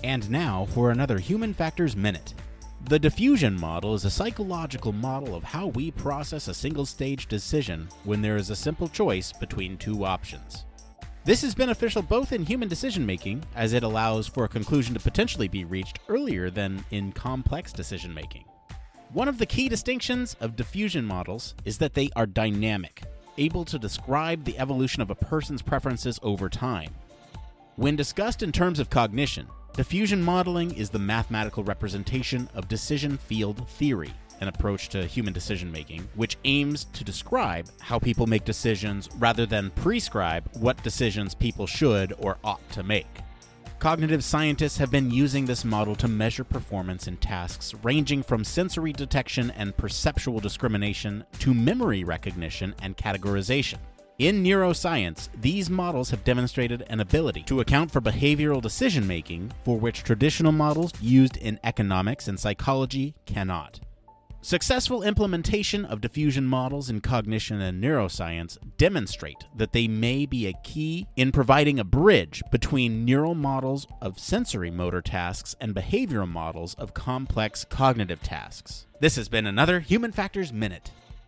And now for another Human Factors Minute. The diffusion model is a psychological model of how we process a single-stage decision when there is a simple choice between two options. This is beneficial both in human decision-making, as it allows for a conclusion to potentially be reached earlier than in complex decision-making. One of the key distinctions of diffusion models is that they are dynamic, able to describe the evolution of a person's preferences over time. When discussed in terms of cognition, diffusion modeling is the mathematical representation of decision field theory, an approach to human decision-making, which aims to describe how people make decisions rather than prescribe what decisions people should or ought to make. Cognitive scientists have been using this model to measure performance in tasks ranging from sensory detection and perceptual discrimination to memory recognition and categorization. In neuroscience, these models have demonstrated an ability to account for behavioral decision-making for which traditional models used in economics and psychology cannot. Successful implementation of diffusion models in cognition and neuroscience demonstrate that they may be a key in providing a bridge between neural models of sensory motor tasks and behavioral models of complex cognitive tasks. This has been another Human Factors Minute.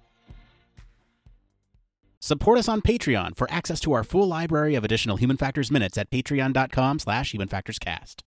Support us on Patreon for access to our full library of additional Human Factors Minutes at patreon.com/HumanFactorsCast.